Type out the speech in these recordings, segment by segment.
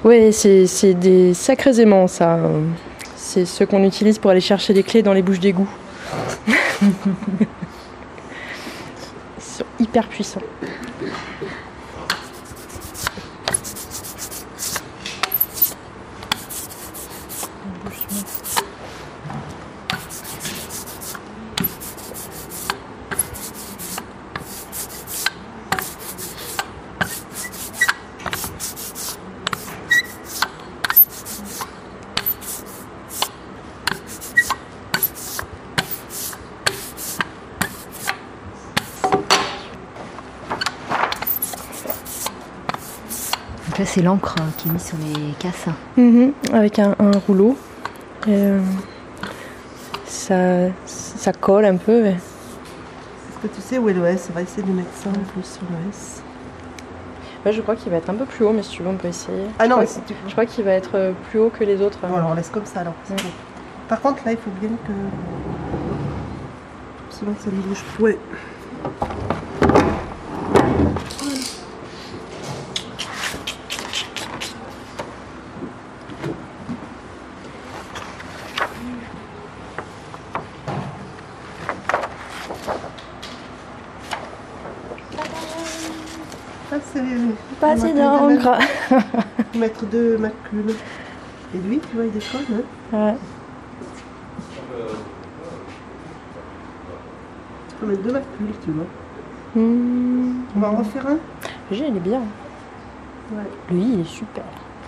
Ouais, c'est des sacrés aimants, ça. C'est ceux qu'on utilise pour aller chercher les clés dans les bouches d'égout. Ils sont hyper puissants. Donc là, c'est l'encre qui est mise sur les casses. Avec un rouleau. Et, ça colle un peu. Mais... Est-ce que tu sais où est le S? On va essayer de mettre ça un peu sur le S. Ouais, je crois qu'il va être un peu plus haut, mais si tu veux, on peut essayer. Ah non, je crois qu'il va être plus haut que les autres. Bon, alors on laisse comme ça alors. Bon. Par contre, là, il faut bien que. Sinon, ça ne bouge pas. Ouais. Pas assez d'encre. Mettre 2 macules. Et lui, tu vois, il déconne. Hein. Ouais. Tu peux mettre 2 macules, tu vois. On va en refaire un. Lui, il est bien. Ouais. Lui, il est super.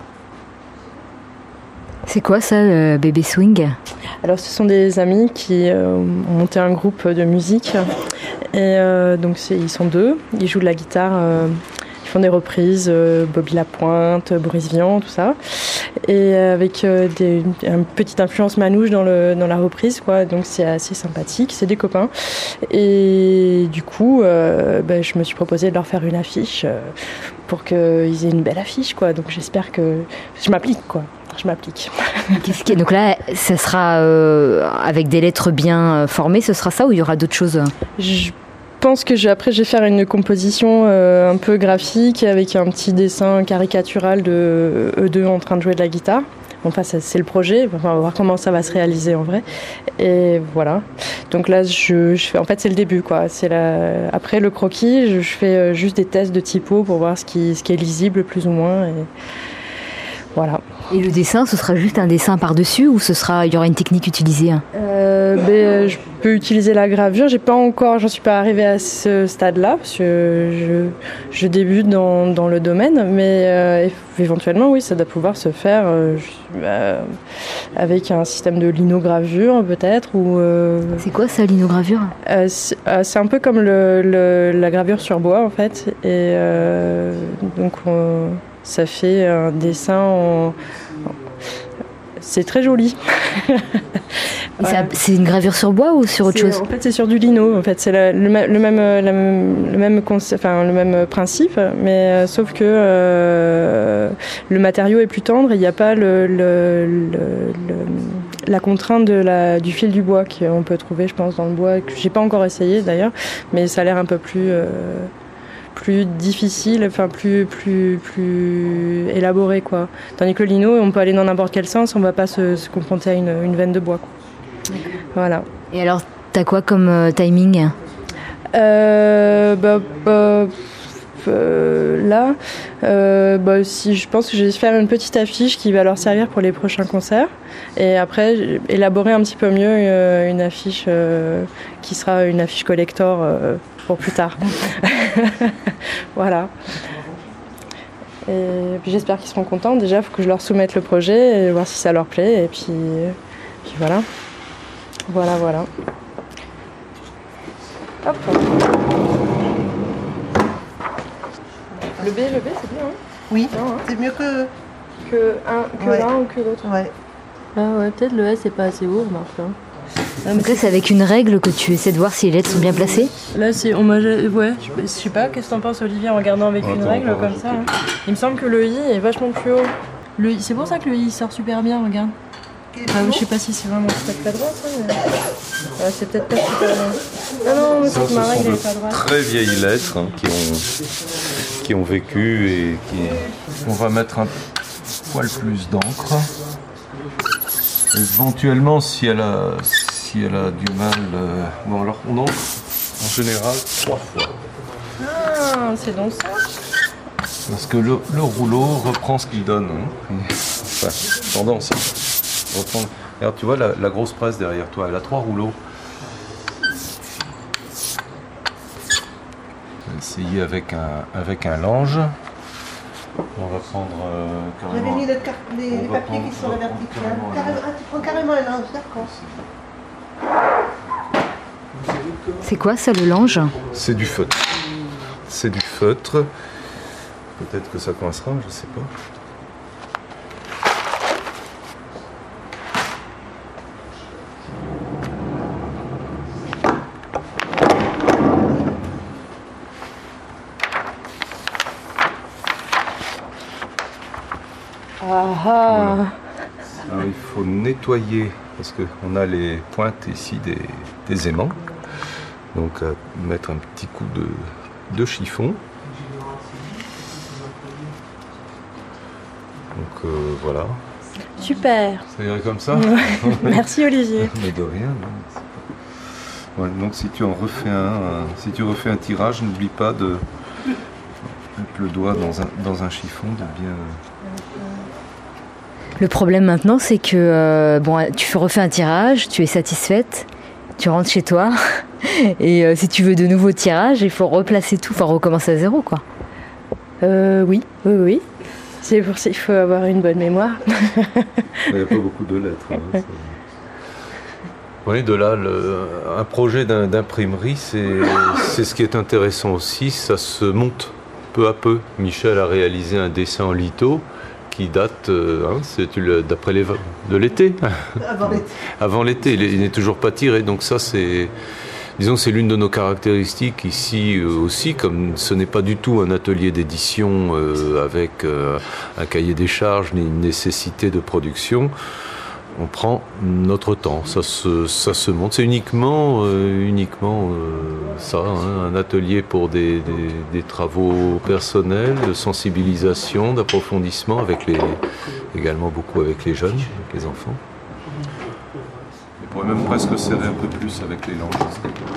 C'est quoi ça, le bébé swing? Alors, ce sont des amis qui ont monté un groupe de musique. Et donc, ils sont 2. Ils jouent de la guitare. Ils font des reprises, Bobby Lapointe, Boris Vian, tout ça. Et avec une petite influence manouche dans la reprise, quoi. Donc c'est assez sympathique, c'est des copains. Et du coup, je me suis proposé de leur faire une affiche pour qu'ils aient une belle affiche, quoi. Donc j'espère que je m'applique, quoi. Je m'applique. Donc là, ça sera avec des lettres bien formées, ce sera ça ou il y aura d'autres choses? Je pense que après je vais faire une composition un peu graphique avec un petit dessin caricatural de eux deux en train de jouer de la guitare. Enfin, c'est le projet. Enfin, on va voir comment ça va se réaliser en vrai. Et voilà. Donc là, je fais. En fait, c'est le début, quoi. Après le croquis, je fais juste des tests de typo pour voir ce qui est lisible plus ou moins. Et voilà. Et le dessin, ce sera juste un dessin par-dessus ou il y aura une technique utilisée? Je peux utiliser la gravure. J'en suis pas arrivée à ce stade-là parce que je débute dans le domaine, mais éventuellement, oui, ça doit pouvoir se faire avec un système de linogravure peut-être. C'est quoi ça, linogravure? C'est un peu comme la gravure sur bois en fait, et donc ça fait un dessin c'est très joli. Voilà. C'est une gravure sur bois ou sur autre chose? En fait, c'est sur du lino. En fait, c'est le même principe, mais sauf que le matériau est plus tendre et il n'y a pas la contrainte du fil du bois qu'on peut trouver, je pense, dans le bois. Que j'ai pas encore essayé d'ailleurs, mais ça a l'air un peu plus difficile, enfin plus élaboré, quoi. Tandis que le lino, on peut aller dans n'importe quel sens, on va pas se confronter à une veine de bois, quoi. Voilà. Et alors, t'as quoi comme timing? Si je pense que je vais faire une petite affiche qui va leur servir pour les prochains concerts, et après élaborer un petit peu mieux une affiche qui sera une affiche collector pour plus tard. Voilà. Et puis j'espère qu'ils seront contents. Déjà, il faut que je leur soumette le projet et voir si ça leur plaît. Et puis voilà. Voilà. Hop. Le B, c'est bien, hein? Oui, non, hein? C'est mieux que l'un ou que l'autre. Ouais. Ah ouais, peut-être le S c'est pas assez haut, remarque. Hein. Donc là, c'est avec une règle que tu essaies de voir si les lettres sont bien placées? Là, je sais pas, qu'est-ce que t'en penses, Olivier, en regardant avec une règle comme ça, hein. Il me semble que le I est vachement plus haut. C'est pour ça que le I sort super bien, regarde. Je sais pas si c'est vraiment peut-être pas droit, ça, mais... c'est peut-être pas super bien. Ah non, c'est que ma règle n'est pas droite. Très vieilles lettres qui ont vécu et qui... On va mettre poil plus d'encre. Éventuellement, si elle a du mal... bon, alors on encre en général 3 fois. Ah, c'est donc ça. Parce que le rouleau reprend ce qu'il donne. Hein. Enfin, tendance. Reprend. Regarde, tu vois la grosse presse derrière toi, elle a 3 rouleaux. On va essayer avec un lange. On va prendre carrément... J'avais mis les papiers qui sont à la verticale. Tu prends carrément un linge, d'accord. C'est quoi ça, le lange? C'est du feutre. C'est du feutre. Peut-être que ça coincera, je sais pas. Ah. Alors, il faut nettoyer parce qu'on a les pointes ici des aimants. Donc mettre un petit coup de chiffon. Donc voilà. Super. Ça irait comme ça. Merci Olivier. Mais de rien. Non. Ouais, donc si tu en refais si tu refais un tirage, n'oublie pas de mettre le doigt dans un chiffon, de bien. Le problème maintenant, c'est que tu refais un tirage, tu es satisfaite, tu rentres chez toi, et si tu veux de nouveaux tirages, il faut replacer tout, enfin recommencer à zéro, quoi. Oui. C'est pour ça qu'il faut avoir une bonne mémoire. Il n'y a pas beaucoup de lettres. Hein, oui, de là, un projet d'imprimerie, c'est ce qui est intéressant aussi, ça se monte peu à peu. Michel a réalisé un dessin en litho qui date, d'après de l'été. Avant l'été, il n'est toujours pas tiré, donc ça c'est l'une de nos caractéristiques ici aussi, comme ce n'est pas du tout un atelier d'édition avec un cahier des charges ni une nécessité de production. On prend notre temps, ça se monte. C'est uniquement ça, hein, un atelier pour des travaux personnels, de sensibilisation, d'approfondissement, également beaucoup avec les jeunes, avec les enfants. On pourrait même presque serrer un peu plus avec les langes.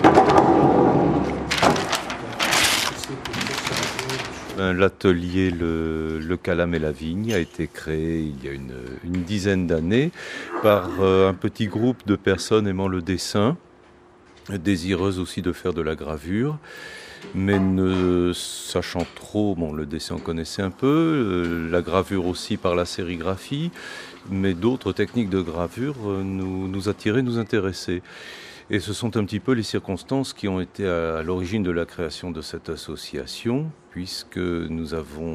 L'atelier Le Calame et la Vigne a été créé il y a une dizaine d'années par un petit groupe de personnes aimant le dessin, désireuses aussi de faire de la gravure, mais ne sachant trop, le dessin on connaissait un peu, la gravure aussi par la sérigraphie, mais d'autres techniques de gravure nous attiraient, nous intéressaient. Et ce sont un petit peu les circonstances qui ont été à l'origine de la création de cette association, puisque on nous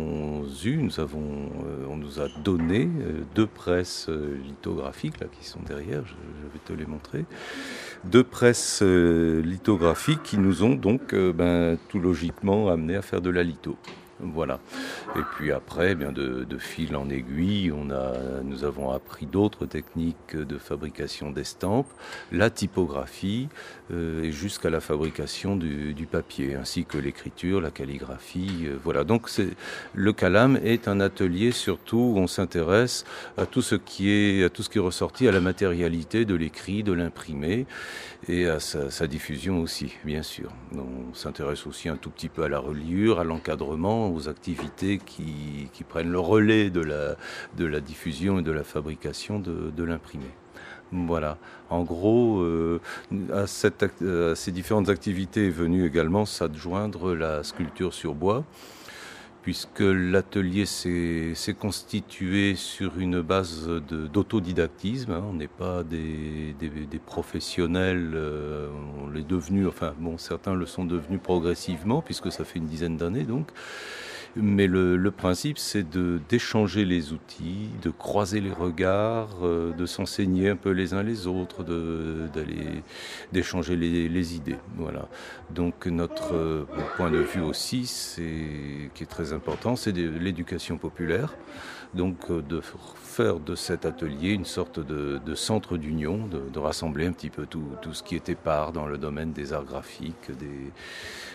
a donné 2 presses lithographiques, là, qui sont derrière, je vais te les montrer. 2 presses lithographiques qui nous ont donc tout logiquement amené à faire de la litho. Voilà. Et puis après, de fil en aiguille, nous avons appris d'autres techniques de fabrication d'estampes, la typographie, et jusqu'à la fabrication du papier, ainsi que l'écriture, la calligraphie. Voilà. Donc le Calame est un atelier surtout où on s'intéresse à tout ce qui est ressorti à la matérialité de l'écrit, de l'imprimé, et à sa diffusion aussi, bien sûr. On s'intéresse aussi un tout petit peu à la reliure, à l'encadrement, aux activités qui prennent le relais de la diffusion et de la fabrication de l'imprimé. Voilà. En gros, à ces différentes activités est venue également s'adjoindre la sculpture sur bois, puisque l'atelier s'est constitué sur une base d'autodidactisme. On n'est pas des professionnels, on l'est devenu, certains le sont devenus progressivement, puisque ça fait une dizaine d'années donc. Mais le principe, c'est d'échanger les outils, de croiser les regards, de s'enseigner un peu les uns les autres, d'échanger les idées. Voilà. Donc notre point de vue aussi, qui est très important, c'est l'éducation populaire. Donc de faire de cet atelier une sorte de centre d'union, de rassembler un petit peu tout ce qui était part dans le domaine des arts graphiques,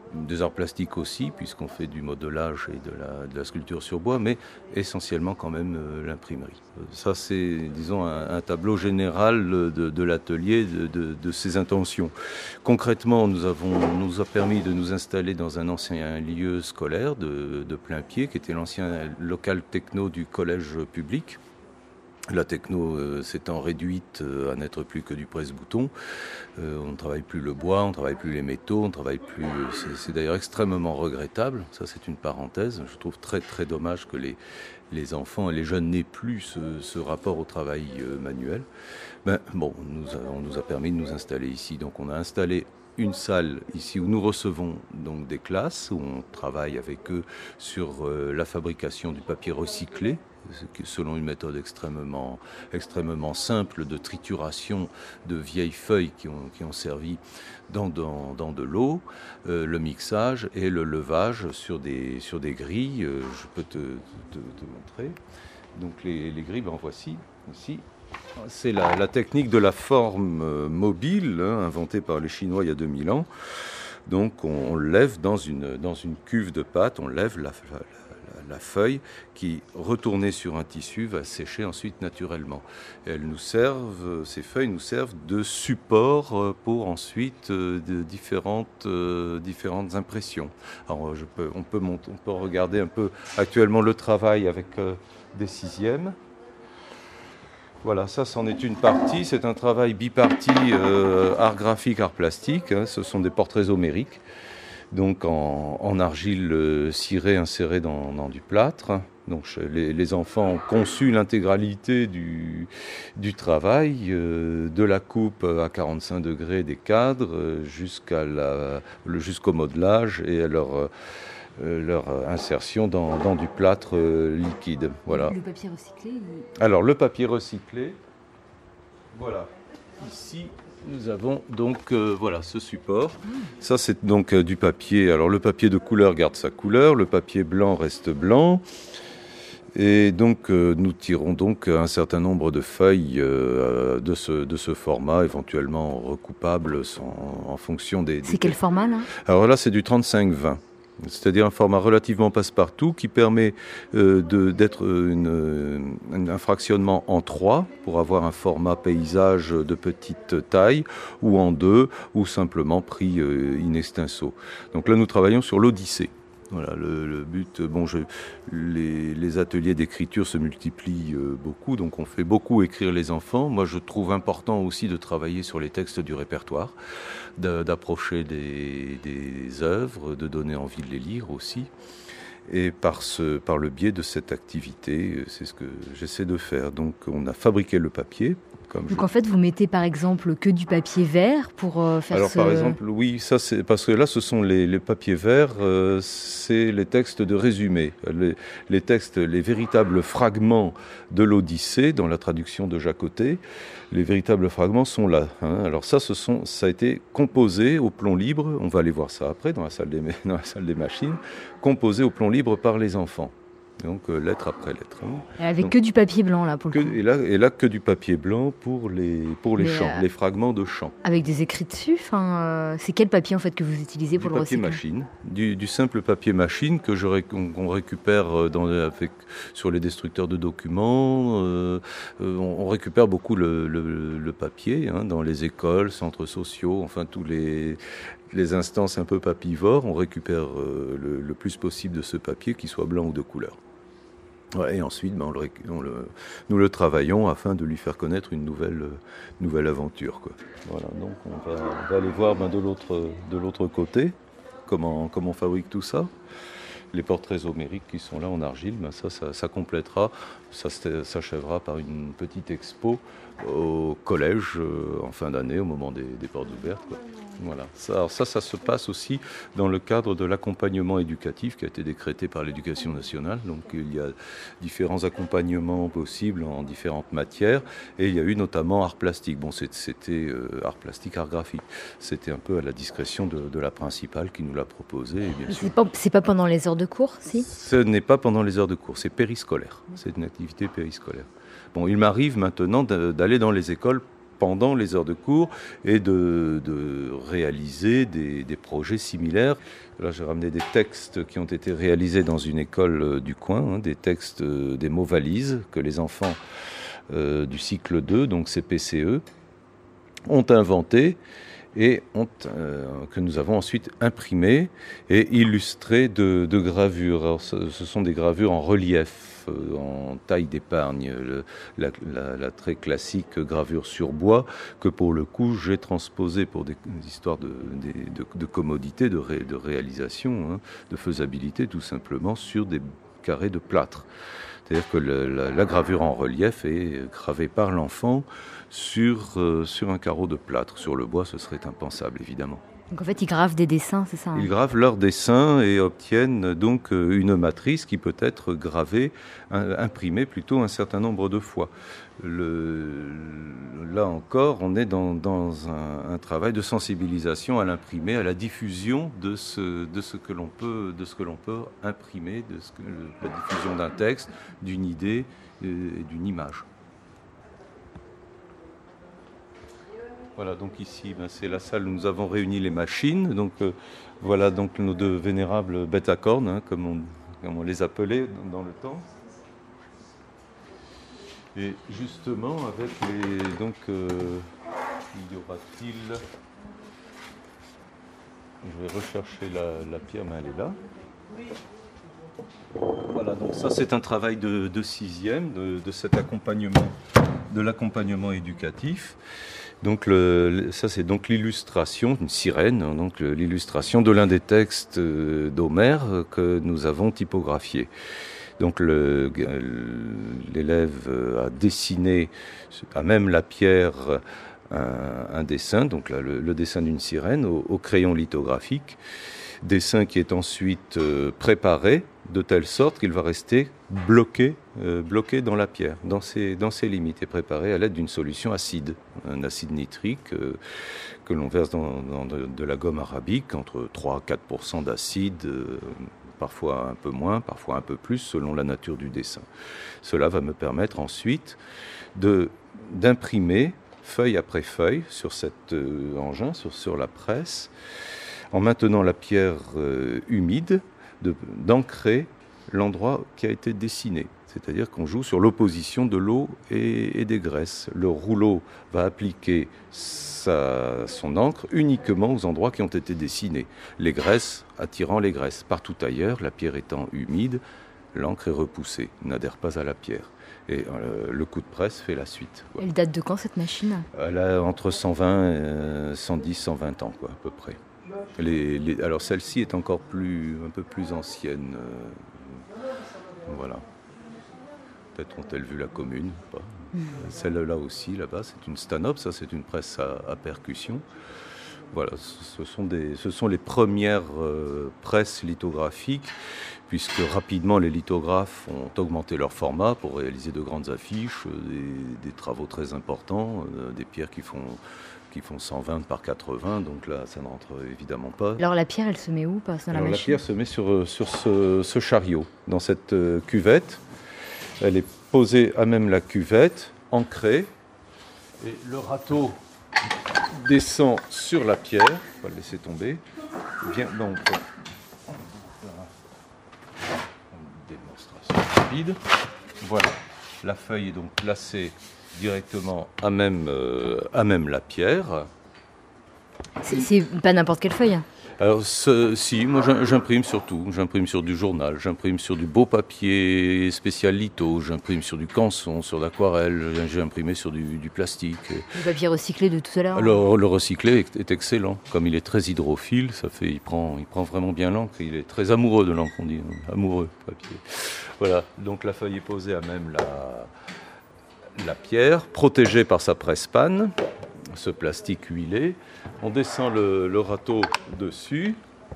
des arts plastiques aussi, puisqu'on fait du modelage et de la sculpture sur bois, mais essentiellement quand même l'imprimerie. Ça, c'est, disons, un tableau général de l'atelier, de ses intentions. Concrètement, nous a permis de nous installer dans un ancien lieu scolaire de Plainpied, qui était l'ancien local techno du collège public. La techno s'étant réduite à n'être plus que du presse-bouton, on ne travaille plus le bois, on ne travaille plus les métaux, on ne travaille plus. C'est d'ailleurs extrêmement regrettable. Ça, c'est une parenthèse. Je trouve très très dommage que les enfants et les jeunes n'aient plus ce rapport au travail manuel. On nous a permis de nous installer ici. Donc, on a installé une salle ici où nous recevons donc des classes, où on travaille avec eux sur la fabrication du papier recyclé, selon une méthode extrêmement simple de trituration de vieilles feuilles qui ont servi dans de l'eau, le mixage et le levage sur des grilles. Je peux te montrer. Donc les grilles, en voici ici. C'est la technique de la forme mobile, inventée par les Chinois il y a 2000 ans. Donc on lève dans une cuve de pâte, on lève la feuille qui, retournée sur un tissu, va sécher ensuite naturellement. Et ces feuilles nous servent de support pour ensuite de différentes impressions. Alors on peut regarder un peu actuellement le travail avec des sixièmes. Voilà, ça c'en est une partie, c'est un travail biparti art graphique, art plastique, ce sont des portraits homériques, donc en argile cirée insérée dans du plâtre. Donc les enfants ont conçu l'intégralité du travail, de la coupe à 45 degrés des cadres jusqu'au modelage et à leur insertion dans du plâtre liquide. Voilà. Le papier recyclé Alors le papier recyclé, voilà. Ici, nous avons donc ce support. Ça, c'est donc du papier. Alors le papier de couleur garde sa couleur, le papier blanc reste blanc. Et donc nous tirons donc un certain nombre de feuilles de ce format, éventuellement recoupables en fonction des... C'est quel format là ? Alors là, c'est du 35-20. C'est-à-dire un format relativement passe-partout qui permet d'être un fractionnement en 3 pour avoir un format paysage de petite taille, ou en 2, ou simplement pris in extenso. Donc là, nous travaillons sur l'Odyssée. Voilà, le but, les ateliers d'écriture se multiplient beaucoup, donc on fait beaucoup écrire les enfants. Moi, je trouve important aussi de travailler sur les textes du répertoire, d'approcher des œuvres, de donner envie de les lire aussi. Et par le biais de cette activité, c'est ce que j'essaie de faire. Donc on a fabriqué le papier. Donc en fait, vous mettez par exemple que du papier vert pour faire Alors par exemple, oui, ça c'est parce que là, ce sont les papiers verts, c'est les textes de résumé, les textes, les véritables fragments de l'Odyssée dans la traduction de Jacotet. Les véritables fragments sont là. Alors ça a été composé au plomb libre. On va aller voir ça après dans la salle des machines, composé au plomb libre par les enfants. Donc lettre après lettre. Avec que du papier blanc là pour le coup. Et là que du papier blanc pour les chants, les fragments de chants. Avec des écrits dessus. C'est quel papier en fait que vous utilisez pour le recycler ? Du papier machine, du simple papier machine qu'on récupère sur les destructeurs de documents. On récupère beaucoup le papier dans les écoles, centres sociaux, enfin tous les instances un peu papivores. On récupère le plus possible de ce papier, qu'il soit blanc ou de couleur. Ouais, et ensuite, nous le travaillons afin de lui faire connaître une nouvelle aventure, quoi. Voilà, donc on va aller voir de l'autre côté comment on fabrique tout ça. Les portraits homériques qui sont là en argile, ça complétera, ça s'achèvera par une petite expo au collège en fin d'année, au moment des portes ouvertes, quoi. Voilà. Ça se passe aussi dans le cadre de l'accompagnement éducatif qui a été décrété par l'Éducation nationale. Donc il y a différents accompagnements possibles en différentes matières, et il y a eu notamment art plastique. Bon, c'était art plastique, art graphique. C'était un peu à la discrétion de la principale qui nous l'a proposé. Et bien sûr, c'est pas pendant les heures de cours, si ? Ce n'est pas pendant les heures de cours, c'est périscolaire. C'est une activité périscolaire. Bon, il m'arrive maintenant d'aller dans les écoles pendant les heures de cours et de réaliser des projets similaires. Là, j'ai ramené des textes qui ont été réalisés dans une école du coin, des textes, des mots valises que les enfants du cycle 2, donc CPCE, ont inventés et que nous avons ensuite imprimés et illustrés de gravures. Alors, ce sont des gravures en relief, en taille d'épargne, la très classique gravure sur bois que pour le coup j'ai transposée pour des histoires de commodité, de réalisation, de faisabilité tout simplement sur des carrés de plâtre. C'est-à-dire que la gravure en relief est gravée par l'enfant sur un carreau de plâtre. Sur le bois, ce serait impensable, évidemment. Donc en fait, ils gravent des dessins, c'est ça, hein? Ils gravent leurs dessins et obtiennent donc une matrice qui peut être gravée, imprimée plutôt un certain nombre de fois. Là encore, on est dans un travail de sensibilisation à l'imprimé, à la diffusion de ce que l'on peut imprimer, la diffusion d'un texte, d'une idée et d'une image. Voilà, donc ici, c'est la salle où nous avons réuni les machines. Donc voilà donc nos deux vénérables bêtes à cornes, comme on les appelait dans le temps. Et justement, avec les... Donc, y aura-t-il... Je vais rechercher la pierre, mais elle est là. Voilà, donc ça c'est un travail de sixième, de cet accompagnement, de l'accompagnement éducatif. Donc ça c'est donc l'illustration, une sirène, donc l'illustration de l'un des textes d'Homère que nous avons typographié. Donc l'élève a dessiné à même la pierre un dessin, donc là, le dessin d'une sirène au crayon lithographique, dessin qui est ensuite préparé de telle sorte qu'il va rester bloqué dans la pierre, dans ses limites, et préparé à l'aide d'une solution acide, un acide nitrique que l'on verse dans de la gomme arabique, entre 3 à 4% d'acide, parfois un peu moins, parfois un peu plus, selon la nature du dessin. Cela va me permettre ensuite d'imprimer feuille après feuille sur cet engin, sur la presse, en maintenant la pierre humide, d'ancrer l'endroit qui a été dessiné. C'est-à-dire qu'on joue sur l'opposition de l'eau et des graisses. Le rouleau va appliquer son encre uniquement aux endroits qui ont été dessinés. Les graisses attirant les graisses. Partout ailleurs, la pierre étant humide, l'encre est repoussée, n'adhère pas à la pierre. Et le coup de presse fait la suite. Quoi. Elle date de quand cette machine ? Elle a entre 120, 110, 120 ans, quoi, à peu près. Alors celle-ci est encore un peu plus ancienne. Voilà. Peut-être ont-elles vu la commune. Pas. Celle-là aussi, là-bas, c'est une Stanhope. Ça, c'est une presse à percussion. Voilà, ce sont les premières presses lithographiques, puisque rapidement les lithographes ont augmenté leur format pour réaliser de grandes affiches, des travaux très importants, des pierres qui font 120 par 80, donc là ça ne rentre évidemment pas. Alors la pierre, elle se met où ? Dans la machine ? La pierre se met sur ce chariot, dans cette cuvette. Elle est posée à même la cuvette, ancrée, et le râteau descend sur la pierre, on va le laisser tomber, vient donc une démonstration rapide. Voilà, la feuille est donc placée directement à même la pierre. C'est pas n'importe quelle feuille. Alors si, moi j'imprime sur tout. J'imprime sur du journal, j'imprime sur du beau papier spécial litho, j'imprime sur du canson, sur l'aquarelle, j'ai imprimé sur du plastique. Le papier recyclé de tout à l'heure. Alors le recyclé est excellent. Comme il est très hydrophile, il prend vraiment bien l'encre. Il est très amoureux de l'encre, on dit. Amoureux, papier. Voilà, donc la feuille est posée à même la pierre, protégée par sa presse-panne, ce plastique huilé. On descend le râteau dessus.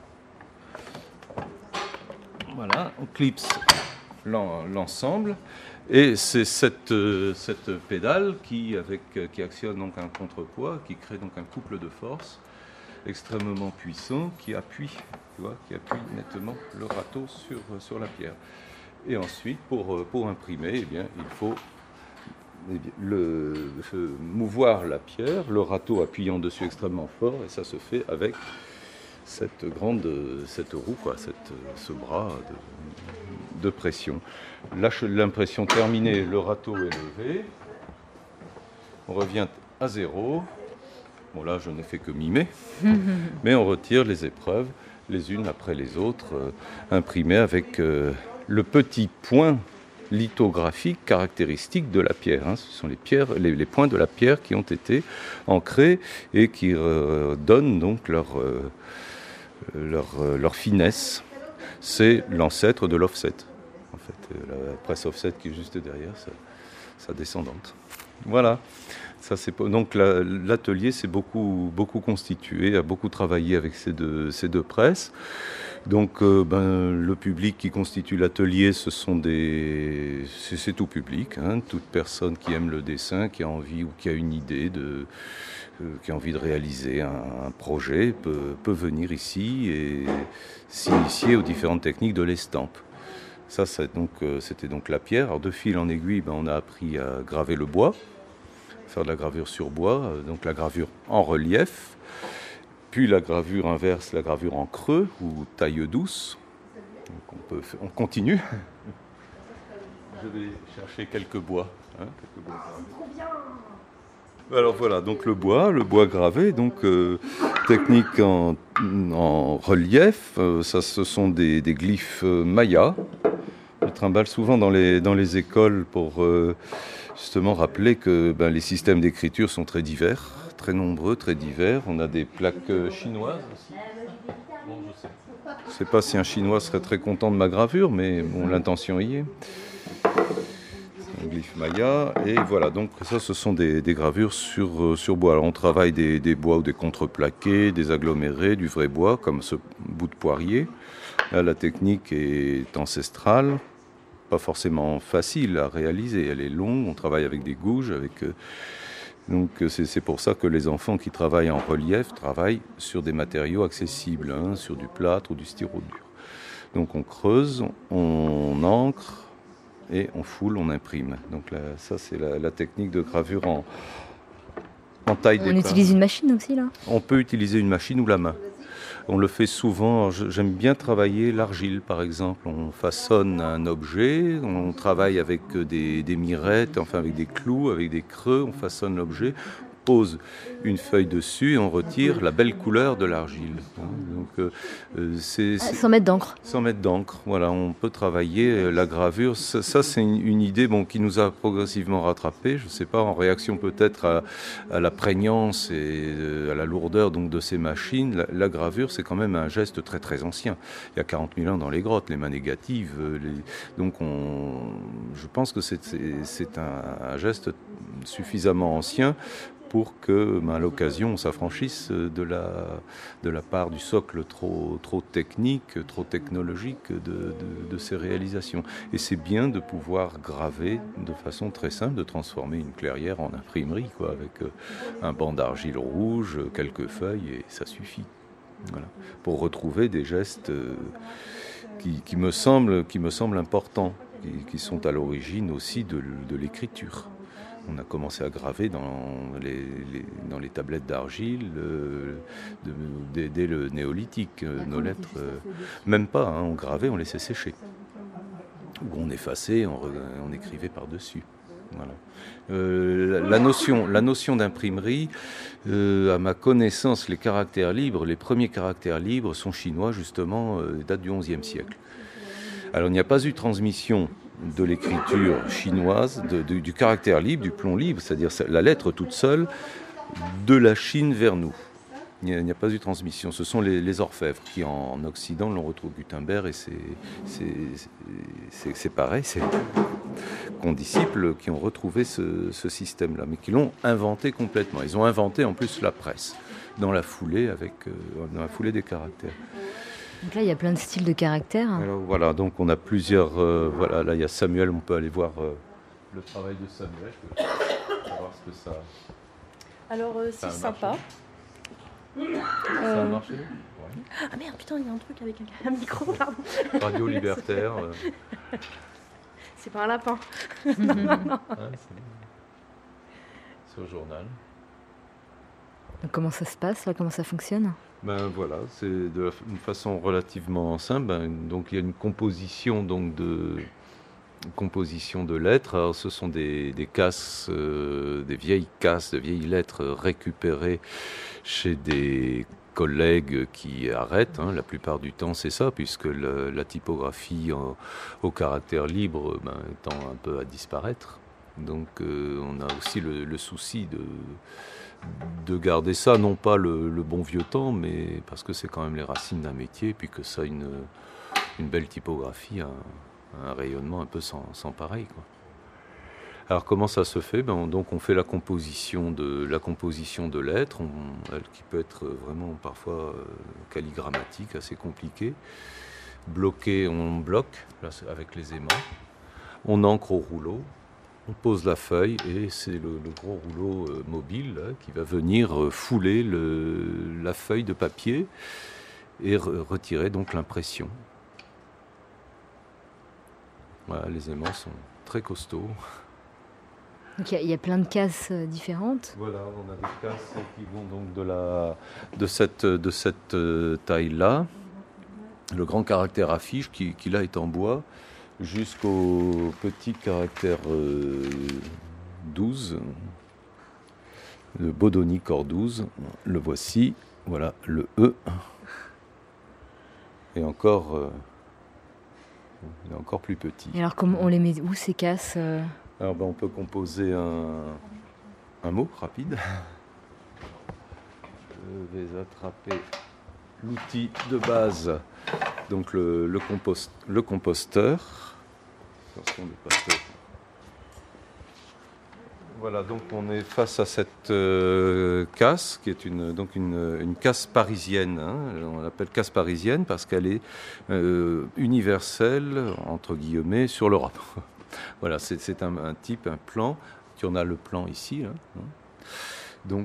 Voilà, on clipse l'ensemble. Et c'est cette pédale qui actionne donc un contrepoids, qui crée donc un couple de force extrêmement puissant qui appuie nettement le râteau sur la pierre. Et ensuite, pour imprimer, eh bien, il faut mouvoir la pierre, le râteau appuyant dessus extrêmement fort, et ça se fait avec cette roue, quoi, ce bras de pression. L'impression terminée, le râteau est levé, on revient à zéro. Bon, là je n'ai fait que mimer, mais on retire les épreuves les unes après les autres, imprimées avec le petit point lithographique caractéristique de la pierre. Ce sont les points de la pierre qui ont été ancrés et qui donnent donc leur finesse. C'est l'ancêtre de l'offset. En fait, la presse offset qui est juste derrière, sa descendante. Voilà. Donc l'atelier s'est beaucoup constitué, a beaucoup travaillé avec ces deux presses. Donc le public qui constitue l'atelier, c'est tout public, toute personne qui aime le dessin, qui a envie ou qui a une idée qui a envie de réaliser un projet peut venir ici et s'initier aux différentes techniques de l'estampe. Ça, c'était donc la pierre. Alors de fil en aiguille, on a appris à graver le bois, faire de la gravure sur bois, donc la gravure en relief, puis la gravure inverse, la gravure en creux ou taille douce. Donc on continue. Je vais chercher quelques bois. Alors voilà, donc le bois gravé, donc technique en relief, ce sont des glyphes mayas. Je trimballe souvent dans les écoles pour justement rappeler que les systèmes d'écriture sont très divers, très nombreux, très divers. On a des plaques chinoises aussi. Bon, je ne sais pas si un Chinois serait très content de ma gravure, mais bon, l'intention y est. C'est un glyphe maya. Et voilà, donc ça, ce sont des gravures sur bois. Alors, on travaille des bois ou des contreplaqués, des agglomérés, du vrai bois, comme ce bout de poirier. Là, la technique est ancestrale. Pas forcément facile à réaliser, elle est longue, on travaille avec des gouges, donc c'est pour ça que les enfants qui travaillent en relief travaillent sur des matériaux accessibles, sur du plâtre ou du styro dur. Donc on creuse, on encre et on foule, on imprime. Donc là, ça c'est la technique de gravure en taille d'épingle. On utilise une machine aussi là ? On peut utiliser une machine ou la main. On le fait souvent, j'aime bien travailler l'argile par exemple, on façonne un objet, on travaille avec des mirettes, enfin avec des clous, avec des creux, on façonne l'objet, pose une feuille dessus et on retire la belle couleur de l'argile. Donc, sans mettre d'encre. Sans mettre d'encre, voilà, on peut travailler la gravure. Ça c'est une idée qui nous a progressivement rattrapés, je ne sais pas, en réaction peut-être à la prégnance et à la lourdeur donc, de ces machines. La gravure, c'est quand même un geste très très ancien. Il y a 40 000 ans dans les grottes, les mains négatives. Donc je pense que c'est un geste suffisamment ancien pour que, à l'occasion, on s'affranchisse de la part du socle trop technique, trop technologique de ces réalisations. Et c'est bien de pouvoir graver de façon très simple, de transformer une clairière en imprimerie, avec un banc d'argile rouge, quelques feuilles, et ça suffit. Voilà. Pour retrouver des gestes qui me semblent importants, qui sont à l'origine aussi de l'écriture. On a commencé à graver dans les tablettes d'argile dès le néolithique. Nos lettres, même pas, on gravait, on laissait sécher. Ou on effaçait, on écrivait par-dessus. Voilà. La notion d'imprimerie, à ma connaissance, les premiers caractères libres sont chinois, justement, datent du XIe siècle. Alors il n'y a pas eu transmission de l'écriture chinoise, du caractère libre, du plomb libre, c'est-à-dire la lettre toute seule, de la Chine vers nous. Il n'y a pas eu transmission. Ce sont les orfèvres qui, en Occident, l'ont retrouvé Gutenberg, et c'est pareil, c'est condisciples qui ont retrouvé ce système-là, mais qui l'ont inventé complètement. Ils ont inventé en plus la presse, dans la foulée des caractères. Donc là, il y a plein de styles de caractères. Alors voilà, donc on a plusieurs... voilà, là, il y a Samuel, on peut aller voir le travail de Samuel, pour voir ce que ça... Alors, c'est sympa. Ça a marché ouais. Ah merde, putain, il y a un truc avec un micro, pardon. Radio libertaire. C'est pas un lapin. C'est au journal. Donc, comment ça se passe là? Comment ça fonctionne? Ben voilà, c'est une façon relativement simple. Donc il y a une composition de lettres. Alors, ce sont des casses, des vieilles casses, de vieilles lettres récupérées chez des collègues qui arrêtent. La plupart du temps, c'est ça, puisque la typographie au caractère libre tend un peu à disparaître. Donc on a aussi le souci de garder ça, non pas le bon vieux temps, mais parce que c'est quand même les racines d'un métier, puis que ça a une belle typographie, un rayonnement un peu sans pareil, quoi. Alors comment ça se fait? Donc on fait la composition de lettres, qui peut être vraiment parfois calligrammatique, assez compliquée. Bloqué, on bloque là, avec les aimants. On encre au rouleau. On pose la feuille et c'est le gros rouleau mobile là, qui va venir fouler la feuille de papier et retirer donc l'impression. Voilà, les aimants sont très costauds. Donc il y a plein de cases différentes. Voilà, on a des cases qui vont donc de cette taille-là, le grand caractère affiche qui là est en bois, jusqu'au petit caractère 12, le Bodoni Core 12, le voici, voilà, le E. Et encore, il est encore plus petit. Et alors comment on les met où ces cases? Alors on peut composer un mot rapide. Je vais attraper l'outil de base, donc le composteur. Voilà, donc on est face à cette casse qui est une casse parisienne. On l'appelle casse parisienne parce qu'elle est universelle, entre guillemets, sur l'Europe. Voilà, c'est un type, un plan. On a le plan ici. Donc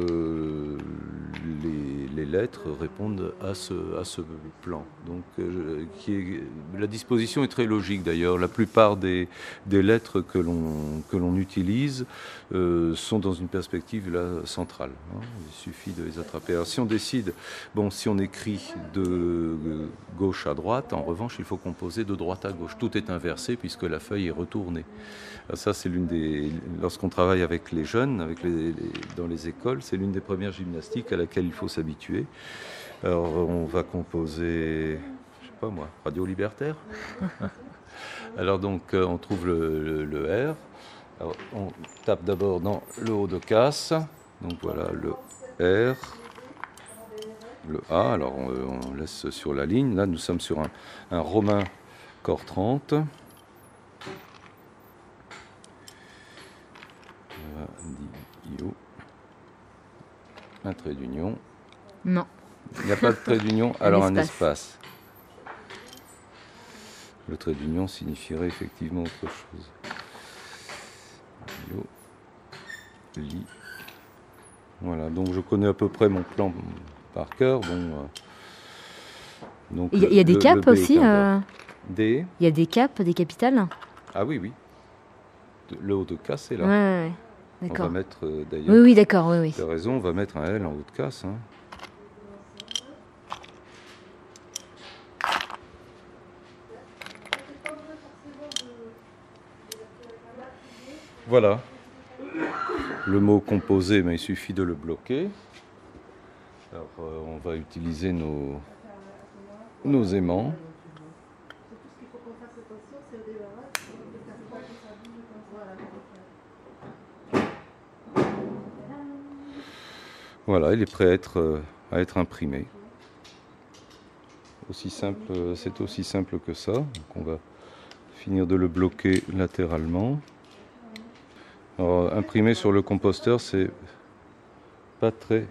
les lettres répondent à ce plan. Donc la disposition est très logique d'ailleurs. La plupart des lettres que l'on utilise sont dans une perspective là, centrale. Il suffit de les attraper. Alors si on décide, si on écrit de gauche à droite, en revanche il faut composer de droite à gauche. Tout est inversé puisque la feuille est retournée. Alors ça c'est lorsqu'on travaille avec les jeunes, dans les écoles, c'est l'une des premières gymnastiques à laquelle il faut s'habituer. Alors on va composer, je sais pas moi, Radio Libertaire. Alors donc on trouve le R. Alors, on tape d'abord dans le haut de casse. Donc voilà le R, le A. Alors on laisse sur la ligne. Là nous sommes sur un romain corps 30. Un trait d'union. Non. Il n'y a pas de trait d'union, alors un espace. Le trait d'union signifierait effectivement autre chose. Li. Voilà, donc je connais à peu près mon plan par cœur. Donc, il y a des capes aussi Il y a des capes, des capitales? Ah oui. Le haut de casse est là. Ouais. D'accord. On va mettre d'ailleurs. Oui, d'accord, oui. Tu as raison, on va mettre un L en haut de casse. Voilà. Le mot composé, il suffit de le bloquer. Alors, on va utiliser nos aimants. Voilà, il est prêt à être imprimé. C'est aussi simple que ça. Donc on va finir de le bloquer latéralement. Alors, imprimer sur le composteur, c'est pas très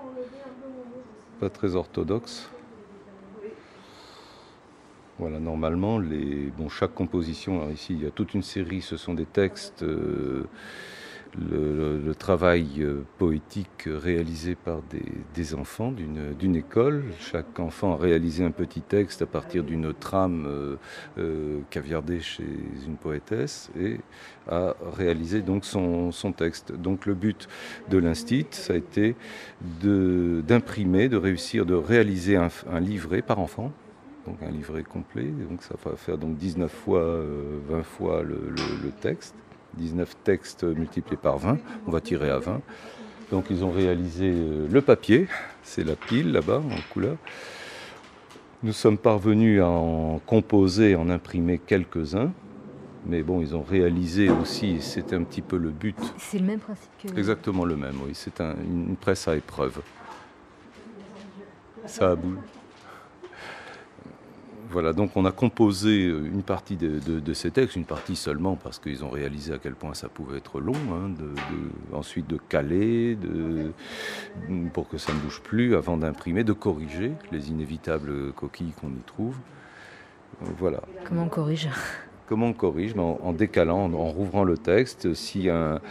orthodoxe. Voilà, normalement, chaque composition, alors ici il y a toute une série, ce sont des textes le travail poétique réalisé par des enfants d'une école. Chaque enfant a réalisé un petit texte à partir d'une trame caviardée chez une poétesse et a réalisé donc son texte. Donc le but de l'Institut, ça a été d'imprimer, de réussir, de réaliser un livret par enfant. Donc un livret complet, donc ça va faire donc 19 fois 20 fois le texte, 19 textes multipliés par 20, on va tirer à 20. Donc ils ont réalisé le papier, c'est la pile là-bas en couleur. Nous sommes parvenus à en composer, en imprimer quelques-uns, mais bon, ils ont réalisé aussi, c'était un petit peu le but. C'est le même principe que... Exactement le même, oui, c'est une presse à épreuve. Ça a boule. Voilà, donc on a composé une partie de ces textes, une partie seulement parce qu'ils ont réalisé à quel point ça pouvait être long, hein, ensuite de caler, pour que ça ne bouge plus, avant d'imprimer, de corriger les inévitables coquilles qu'on y trouve. Voilà. Comment on corrige ? Comment on corrige ? En décalant, en rouvrant le texte. Si un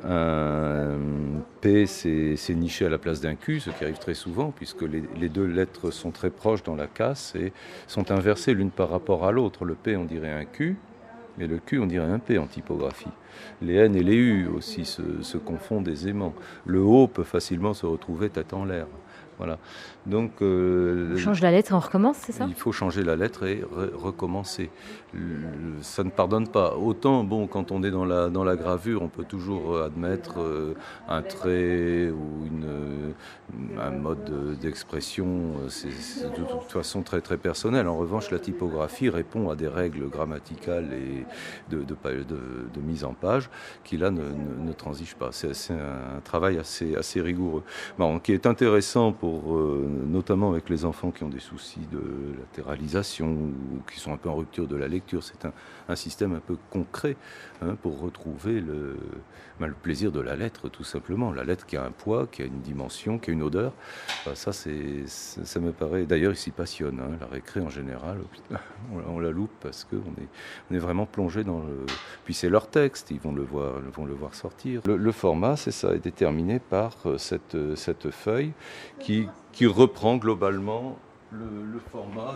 P s'est niché à la place d'un Q, ce qui arrive très souvent, puisque les deux lettres sont très proches dans la casse et sont inversées l'une par rapport à l'autre. Le P, on dirait un Q, et le Q, on dirait un P en typographie. Les N et les U aussi se confondent aisément. Le O peut facilement se retrouver tête en l'air. Voilà. Donc, on change la lettre et on recommence, c'est ça ? Il faut changer la lettre et recommencer. Ça ne pardonne pas. Autant, bon, quand on est dans la gravure, on peut toujours admettre un trait ou un mode d'expression. C'est de toute façon très très personnel. En revanche, la typographie répond à des règles grammaticales et de mise en page qui là ne transigent pas. C'est un travail assez rigoureux. Bon, qui est intéressant notamment avec les enfants qui ont des soucis de latéralisation ou qui sont un peu en rupture de la lecture. C'est un système un peu concret pour retrouver le plaisir de la lettre, tout simplement. La lettre qui a un poids, qui a une dimension, qui a une odeur. Ça me paraît... D'ailleurs, ils s'y passionnent. La récré, en général, on la loupe parce qu'on est vraiment plongé dans le... Puis c'est leur texte, ils vont le voir sortir. Le format, c'est ça, est déterminé par cette feuille qui reprend globalement le format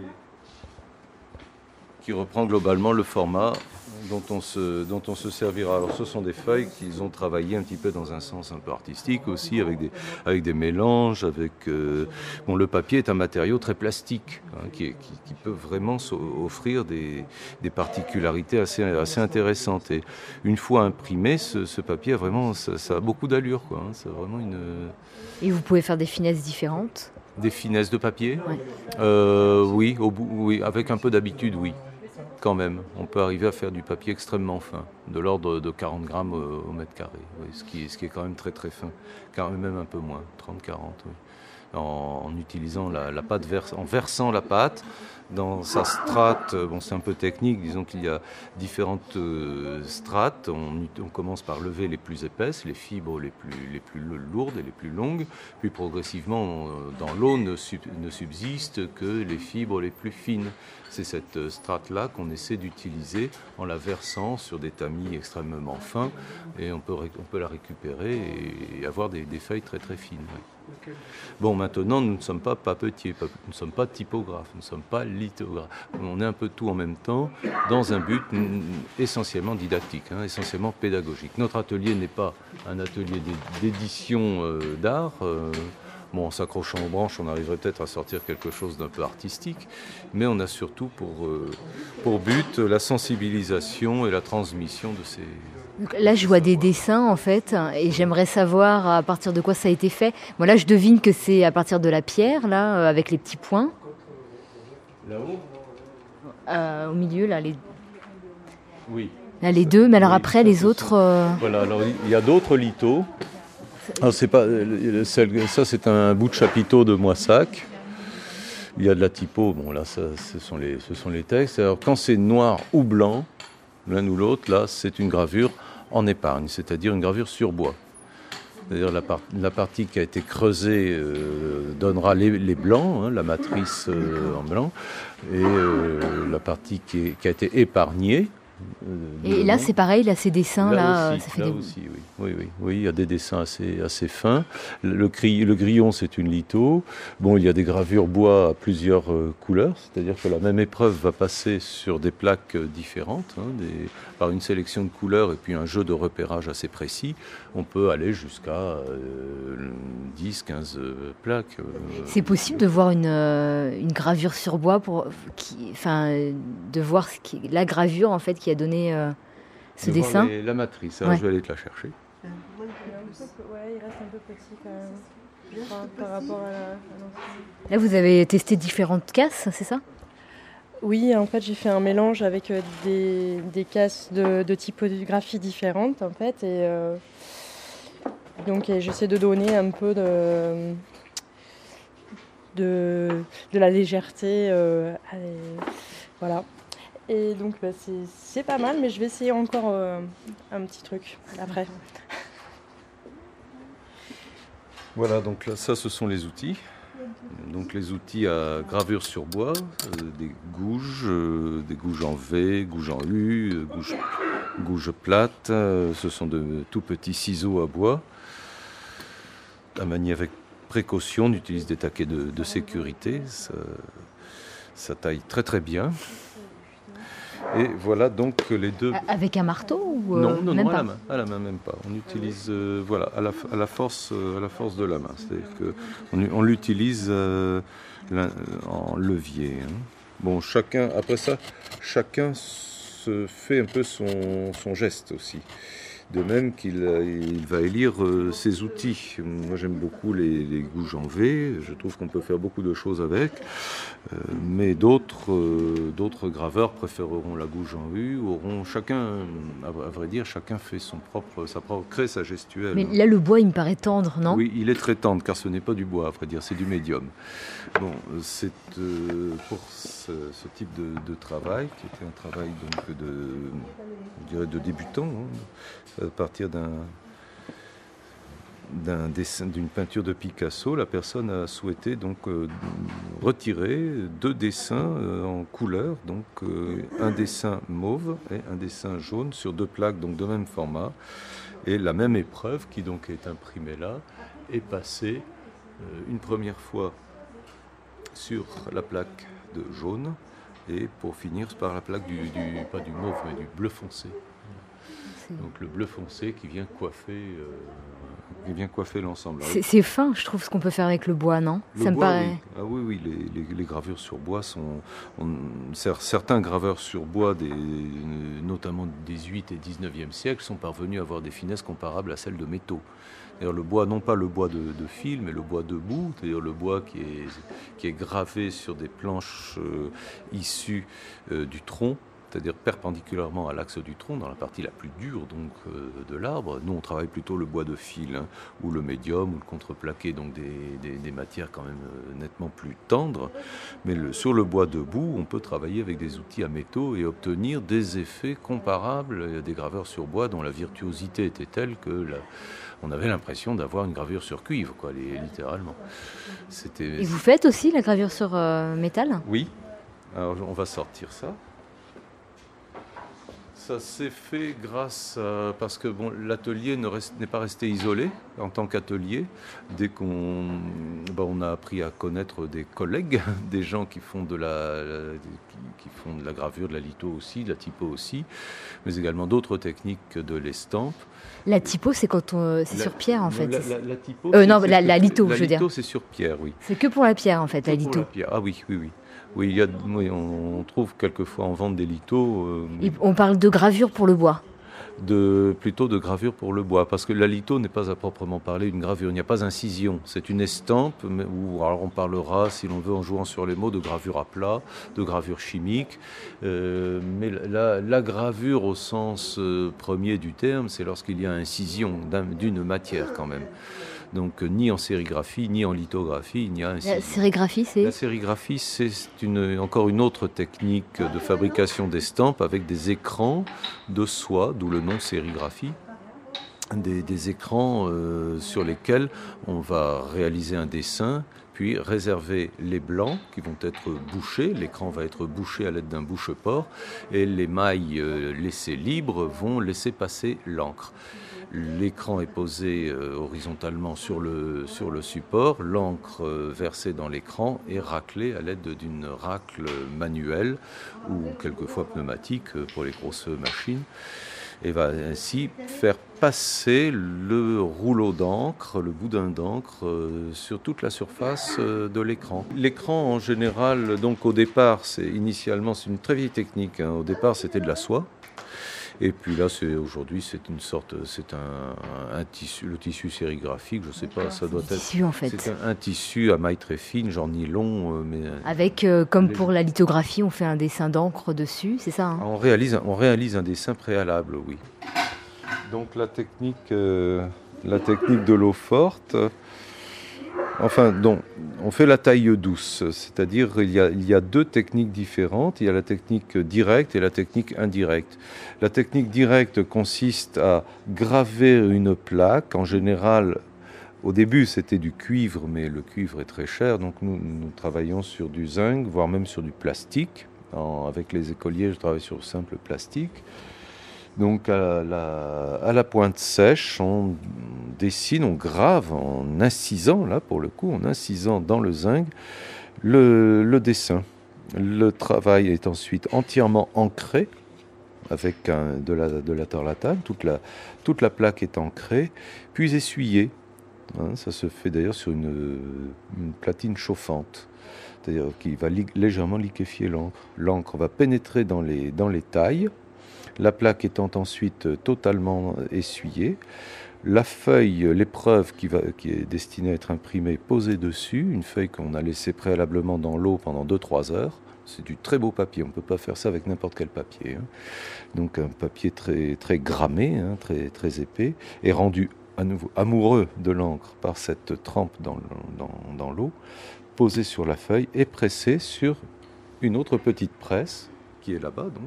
dont on se servira. Alors ce sont des feuilles qu'ils ont travaillé un petit peu dans un sens un peu artistique aussi, avec des mélanges, le papier est un matériau très plastique, qui peut vraiment offrir des particularités assez intéressantes. Et une fois imprimé, ce papier ça a beaucoup d'allure, quoi. C'est vraiment Et vous pouvez faire des finesses différentes ? Des finesses de papier ? Ouais. Oui, avec un peu d'habitude, oui. Quand même, on peut arriver à faire du papier extrêmement fin, de l'ordre de 40 grammes au mètre carré, oui, ce qui est quand même très très fin, quand même un peu moins, 30-40, oui. En utilisant la pâte, en versant la pâte dans sa strate. C'est un peu technique, disons qu'il y a différentes strates. On commence par lever les plus épaisses, les fibres les plus lourdes et les plus longues, puis progressivement dans l'eau ne subsistent que les fibres les plus fines. C'est cette strate-là qu'on essaie d'utiliser en la versant sur des tamis extrêmement fins, et on peut la récupérer et avoir des feuilles très très fines. Oui. Bon, maintenant, nous ne sommes pas papetiers, nous ne sommes pas typographes, nous ne sommes pas lithographes. On est un peu tout en même temps, dans un but essentiellement didactique, essentiellement pédagogique. Notre atelier n'est pas un atelier d'édition d'art. En s'accrochant aux branches, on arriverait peut-être à sortir quelque chose d'un peu artistique, mais on a surtout pour but la sensibilisation et la transmission de ces... Donc là, je vois des dessins, en fait, et j'aimerais savoir à partir de quoi ça a été fait. Moi, là, je devine que c'est à partir de la pierre, là, avec les petits points. Là-haut ? Au milieu, là, les... Oui. Là, les deux, mais alors oui, après, les autres... Voilà, alors il y a d'autres lithos. Alors, ça, c'est un bout de chapiteau de Moissac. Il y a de la typo, là, ce sont les textes. Alors, quand c'est noir ou blanc, l'un ou l'autre, là, c'est une gravure en épargne, c'est-à-dire une gravure sur bois. C'est-à-dire la partie qui a été creusée donnera les blancs, la matrice en blanc, et la partie qui a été épargnée Et là, c'est pareil, là, ces dessins, là aussi, ça fait là aussi, oui, il y a des dessins assez fins. Le grillon, c'est une litho. Bon, il y a des gravures bois à plusieurs couleurs, c'est-à-dire que la même épreuve va passer sur des plaques différentes, par une sélection de couleurs et puis un jeu de repérage assez précis. On peut aller jusqu'à 10, 15 plaques. C'est possible de voir une gravure sur bois de voir la gravure en fait qui a donné ce dessin. La matrice, alors je vais aller te la chercher. Ouais, il reste un peu petit quand même, par rapport à l'ancienne. Là, vous avez testé différentes casses, c'est ça ? Oui, en fait, j'ai fait un mélange avec des casses de typographie différentes, en fait, et donc j'essaie de donner un peu de la légèreté, voilà. Et donc c'est pas mal, mais je vais essayer encore un petit truc après. Voilà, donc là, ça, ce sont les outils. Donc les outils à gravure sur bois, des gouges en V, gouges en U, gouges plates. Ce sont de tout petits ciseaux à bois, à manier avec précaution. On utilise des taquets de sécurité. Ça taille très très bien. Et voilà donc les deux. Avec un marteau ou non, même pas à la main même pas. On utilise à la force de la main. C'est-à-dire que on l'utilise en levier. Bon, chacun se fait un peu son geste aussi. De même qu'il va élire ses outils. Moi, j'aime beaucoup les gouges en V. Je trouve qu'on peut faire beaucoup de choses avec. Mais d'autres graveurs préféreront la gouge en U. À vrai dire, chacun fait crée sa gestuelle. Mais là, le bois, il me paraît tendre, non ? Oui, il est très tendre, car ce n'est pas du bois, à vrai dire, c'est du médium. Bon, c'est pour ce type de travail, qui était un travail donc de débutant, à partir d'un dessin, d'une peinture de Picasso, la personne a souhaité donc retirer 2 dessins en couleur, donc un dessin mauve et un dessin jaune sur 2 plaques, donc de même format, et la même épreuve qui donc est imprimée là est passée une première fois sur la plaque de jaune et pour finir par la plaque pas du mauve mais du bleu foncé. Donc le bleu foncé qui vient coiffer l'ensemble. C'est fin, je trouve, ce qu'on peut faire avec le bois, non ? Ça me paraît. Oui. Ah oui, les gravures sur bois certains graveurs sur bois, notamment du XVIIIe et XIXe siècle, sont parvenus à avoir des finesses comparables à celles de métaux. C'est-à-dire le bois, non pas le bois de fil, mais le bois debout, c'est-à-dire le bois qui est gravé sur des planches issues du tronc, c'est-à-dire perpendiculairement à l'axe du tronc, dans la partie la plus dure donc, de l'arbre. Nous, on travaille plutôt le bois de fil, ou le médium, ou le contreplaqué, donc des matières quand même nettement plus tendres. Mais sur le bois debout, on peut travailler avec des outils à métaux et obtenir des effets comparables. Il y a des graveurs sur bois dont la virtuosité était telle que on avait l'impression d'avoir une gravure sur cuivre, littéralement. Et vous faites aussi la gravure sur métal ? Oui. Alors, on va sortir ça. Ça s'est fait parce que l'atelier n'est pas resté isolé en tant qu'atelier. Dès qu'on a appris à connaître des collègues, des gens qui font de la gravure, de la litho aussi, de la typo aussi, mais également d'autres techniques de l'estampe. La typo, c'est quand c'est sur pierre en fait. La typo. La litho, je veux dire. La litho, c'est sur pierre, oui. C'est que pour la pierre en fait, la litho. Ah oui. Oui, on trouve quelquefois en vente des lithos. On parle de gravure pour le bois. Plutôt de gravure pour le bois, parce que la litho n'est pas à proprement parler une gravure, il n'y a pas d'incision, c'est une estampe, alors on parlera, si l'on veut, en jouant sur les mots, de gravure à plat, de gravure chimique, mais la gravure au sens premier du terme, c'est lorsqu'il y a incision d'une matière quand même. Donc ni en sérigraphie, ni en lithographie, il n'y a incision. La sérigraphie, c'est encore une autre technique de fabrication d'estampes avec des écrans de soie, d'où le nom sérigraphie. Des écrans sur lesquels on va réaliser un dessin puis réserver les blancs qui vont être bouchés. L'écran va être bouché à l'aide d'un bouche-port et les mailles laissées libres vont laisser passer l'encre. L'écran est posé horizontalement sur le support, l'encre versée dans l'écran est raclée à l'aide d'une racle manuelle ou quelquefois pneumatique pour les grosses machines, et va ainsi faire passer le rouleau d'encre, le boudin d'encre, sur toute la surface de l'écran. L'écran, en général, donc au départ, initialement, c'est une très vieille technique. Au départ, c'était de la soie. Et puis là, aujourd'hui, c'est un tissu, le tissu sérigraphique, je ne sais pas, ça doit être... Tissu, en fait. C'est un tissu à maille très fine, genre nylon. Mais avec, comme pour la lithographie, on fait un dessin d'encre dessus, c'est ça, hein? On réalise un dessin préalable, oui. Donc la technique de l'eau forte... Enfin, donc, on fait la taille douce, c'est-à-dire il y a deux techniques différentes. Il y a la technique directe et la technique indirecte. La technique directe consiste à graver une plaque. En général, au début, c'était du cuivre, mais le cuivre est très cher. Donc nous travaillons sur du zinc, voire même sur du plastique. Avec les écoliers, je travaille sur simple plastique. Donc à la pointe sèche, on dessine, on grave en incisant, là pour le coup, en incisant dans le zinc le dessin. Le travail est ensuite entièrement ancré avec de la tarlatane, toute la plaque est ancrée, puis essuyée. Ça se fait d'ailleurs sur une platine chauffante, c'est-à-dire qui va légèrement liquéfier l'encre. L'encre va pénétrer dans les tailles. La plaque étant ensuite totalement essuyée, la feuille, l'épreuve qui est destinée à être imprimée, posée dessus, une feuille qu'on a laissée préalablement dans l'eau pendant 2-3 heures. C'est du très beau papier, on ne peut pas faire ça avec n'importe quel papier. Donc un papier très, très grammé, très, très épais, et rendu à nouveau amoureux de l'encre par cette trempe dans l'eau, posé sur la feuille et pressé sur une autre petite presse qui est là-bas donc.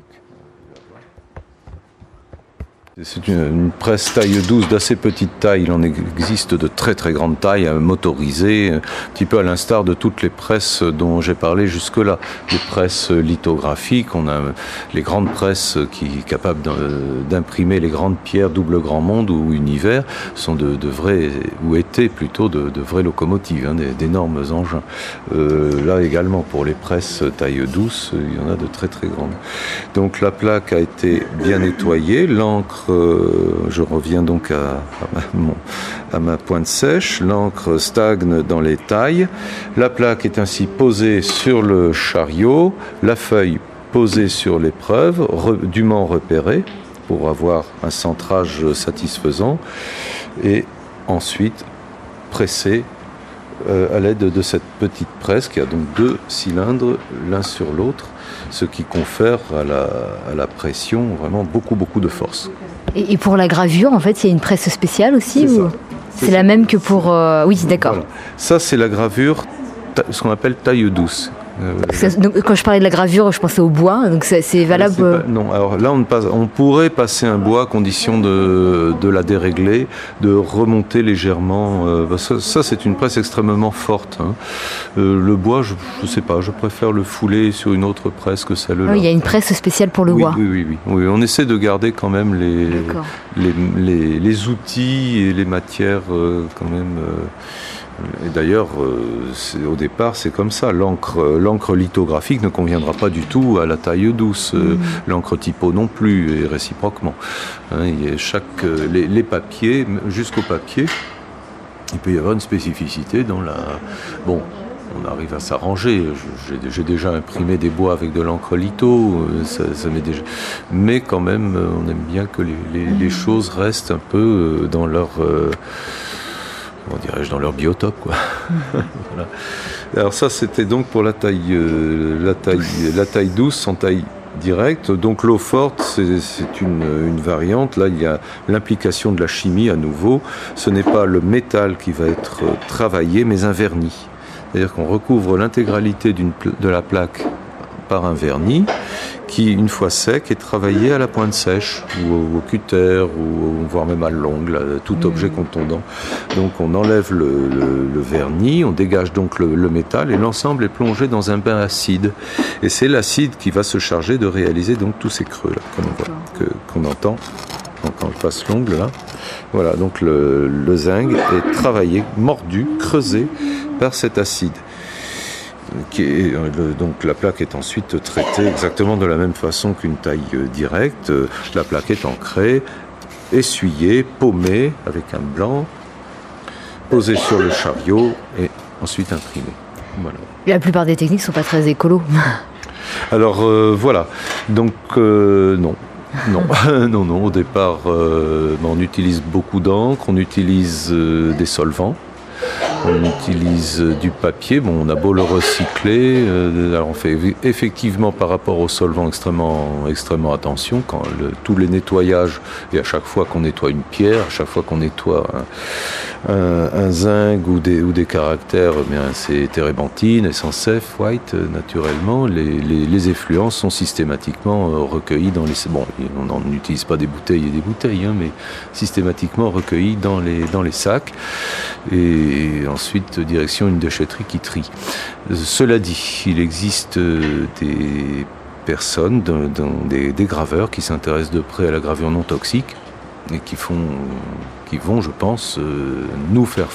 C'est une presse taille douce d'assez petite taille. Il en existe de très très grandes tailles motorisées, un petit peu à l'instar de toutes les presses dont j'ai parlé jusque-là. Les presses lithographiques, on a les grandes presses capables d'imprimer les grandes pierres double grand monde ou univers, sont de vrais, ou étaient plutôt de vraies locomotives, d'énormes engins. Là également pour les presses taille douce, il y en a de très très grandes. Donc la plaque a été bien nettoyée, l'encre, je reviens donc à ma pointe sèche. L'encre stagne dans les tailles. La plaque est ainsi posée sur le chariot. La feuille posée sur l'épreuve, dûment repérée pour avoir un centrage satisfaisant. Et ensuite pressée à l'aide de cette petite presse qui a donc 2 cylindres l'un sur l'autre, ce qui confère à la pression vraiment beaucoup de force. Et pour la gravure, en fait, il y a une presse spéciale aussi ou... C'est la même que pour... Oui, d'accord. Voilà. Ça, c'est la gravure, ce qu'on appelle taille douce. Donc, quand je parlais de la gravure, je pensais au bois, donc c'est valable. Non, alors là on pourrait passer un bois à condition de la dérégler, de remonter légèrement. Ça c'est une presse extrêmement forte. Le bois, je sais pas, je préfère le fouler sur une autre presse que celle-là. Oui, il y a une presse spéciale pour le bois. Oui, on essaie de garder quand même les outils et les matières quand même. Et d'ailleurs, au départ, c'est comme ça. L'encre lithographique ne conviendra pas du tout à la taille douce. L'encre typo non plus, et réciproquement. Les papiers, jusqu'au papier, il peut y avoir une spécificité dans la... Bon, on arrive à s'arranger. J'ai déjà imprimé des bois avec de l'encre litho, ça m'est déjà... Mais quand même, on aime bien que les choses restent un peu dans leur... dans leur biotope, quoi. Voilà. Alors ça, c'était donc pour la taille douce en taille directe. Donc l'eau forte, c'est une variante. Là, il y a l'implication de la chimie à nouveau. Ce n'est pas le métal qui va être travaillé, mais un vernis. C'est-à-dire qu'on recouvre l'intégralité de la plaque par un vernis qui, une fois sec, est travaillé à la pointe sèche, ou au cutter, ou voire même à l'ongle, tout objet contondant. Donc on enlève le vernis, on dégage donc le métal, et l'ensemble est plongé dans un bain acide. Et c'est l'acide qui va se charger de réaliser donc tous ces creux là qu'on entend quand je passe l'ongle là. Voilà, donc le zinc est travaillé, mordu, creusé par cet acide. Donc la plaque est ensuite traitée exactement de la même façon qu'une taille directe. La plaque est ancrée, essuyée, paumée avec un blanc, posée sur le chariot et ensuite imprimée. Voilà. La plupart des techniques ne sont pas très écolo. Alors voilà, donc non. Non, au départ, on utilise beaucoup d'encre, on utilise des solvants. On utilise du papier, on a beau le recycler, alors on fait effectivement par rapport au solvant extrêmement attention quand tous les nettoyages, et à chaque fois qu'on nettoie une pierre, à chaque fois qu'on nettoie un zinc ou des caractères, c'est térébenthine, essence F, white, naturellement, les effluents sont systématiquement recueillis dans les... Bon, on n'utilise pas des bouteilles et des bouteilles, mais systématiquement recueillis dans les sacs, et ensuite direction une déchetterie qui trie. Cela dit, il existe des personnes, des graveurs qui s'intéressent de près à la gravure non toxique et qui vont, je pense, nous faire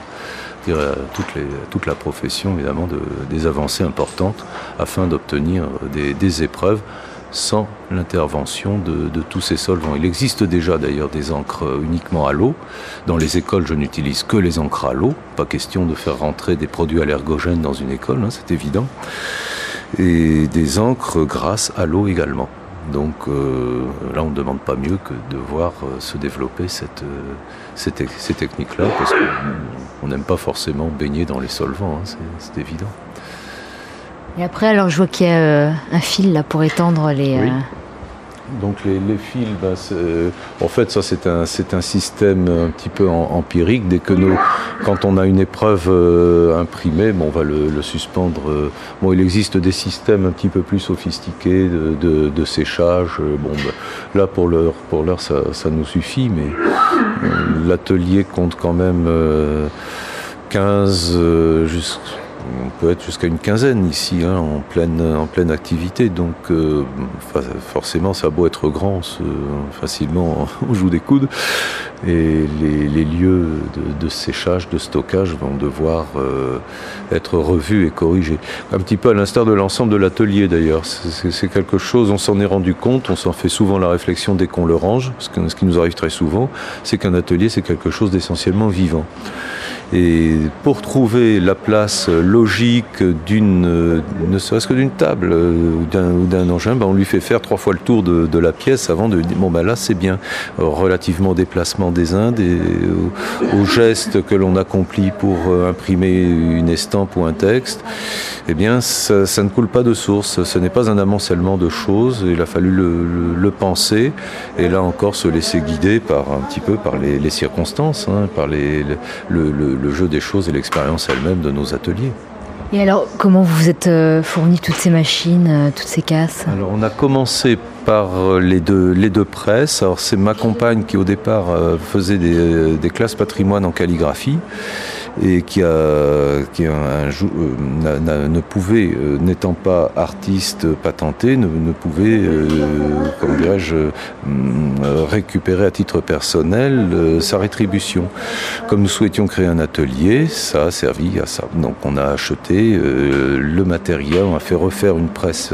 toute la profession, évidemment, des avancées importantes afin d'obtenir des épreuves sans l'intervention de tous ces solvants. Il existe déjà d'ailleurs des encres uniquement à l'eau. Dans les écoles, je n'utilise que les encres à l'eau. Pas question de faire rentrer des produits allergogènes dans une école, c'est évident. Et des encres grasses à l'eau également. Donc là, on ne demande pas mieux que de voir se développer ces techniques-là, parce qu'on n'aime pas forcément baigner dans les solvants, c'est évident. Et après, alors je vois qu'il y a un fil là pour étendre les... Oui. Donc les fils, en fait ça c'est un système un petit peu empirique. Dès que quand on a une épreuve imprimée, on va le suspendre. Il existe des systèmes un petit peu plus sophistiqués de séchage. Là pour l'heure ça nous suffit, mais l'atelier compte quand même 15 on peut être jusqu'à une quinzaine ici, en pleine activité. Donc forcément, ça a beau être grand, facilement on joue des coudes. Et les lieux de séchage, de stockage vont devoir être revus et corrigés. Un petit peu à l'instar de l'ensemble de l'atelier d'ailleurs. C'est quelque chose, on s'en est rendu compte, on s'en fait souvent la réflexion dès qu'on le range. Ce qui nous arrive très souvent, c'est qu'un atelier, c'est quelque chose d'essentiellement vivant. Et pour trouver la place logique ne serait-ce que d'une table ou d'un engin, on lui fait faire 3 fois le tour de la pièce avant de dire là c'est bien. Relativement au déplacement des uns, aux gestes que l'on accomplit pour imprimer une estampe ou un texte, ça ne coule pas de source. Ce n'est pas un amoncellement de choses. Il a fallu le penser et là encore se laisser guider par les circonstances, par le jeu des choses et l'expérience elle-même de nos ateliers. Et alors, comment vous vous êtes fourni toutes ces machines, toutes ces casses ? Alors, on a commencé par les deux presses. Alors, c'est ma compagne qui, au départ, faisait des classes patrimoine en calligraphie et qui ne pouvait, n'étant pas artiste patenté, ne pouvait, récupérer à titre personnel sa rétribution. Comme nous souhaitions créer un atelier, ça a servi à ça. Donc on a acheté le matériel, on a fait refaire une presse,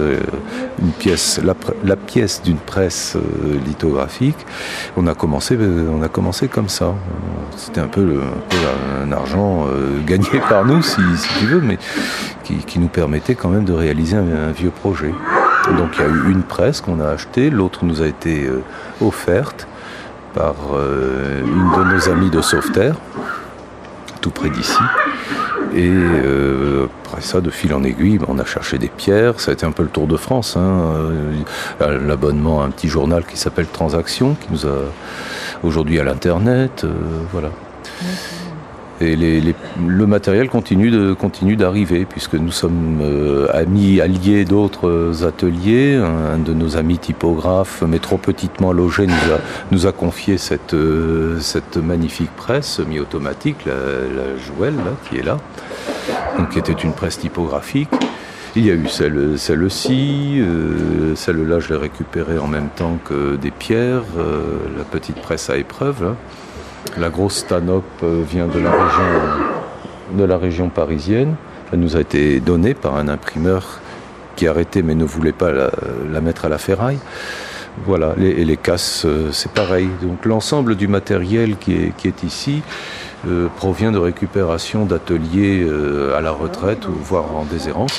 la pièce d'une presse lithographique. On a commencé comme ça. C'était un peu un argent gagné par nous, si tu veux, mais qui nous permettait quand même de réaliser un vieux projet. Donc il y a eu une presse qu'on a achetée, l'autre nous a été offerte par une de nos amies de Sauveterre, tout près d'ici. Et après ça, de fil en aiguille, on a cherché des pierres. Ça a été un peu le tour de France. L'abonnement à un petit journal qui s'appelle Transaction, qui nous a aujourd'hui à l'internet. Voilà. Et le matériel continue d'arriver, puisque nous sommes alliés d'autres ateliers. Un de nos amis typographes, mais trop petitement logé, nous a confié cette magnifique presse semi-automatique, la Jouelle, là, qui est là, donc, qui était une presse typographique. Il y a eu celle-ci, celle-là je l'ai récupérée en même temps que des pierres, la petite presse à épreuve, là. La grosse Stanop vient de la région parisienne. Elle nous a été donnée par un imprimeur qui arrêtait mais ne voulait pas la mettre à la ferraille. Voilà, et les casses, c'est pareil. Donc l'ensemble du matériel qui est ici provient de récupération d'ateliers à la retraite, voire en déshérence.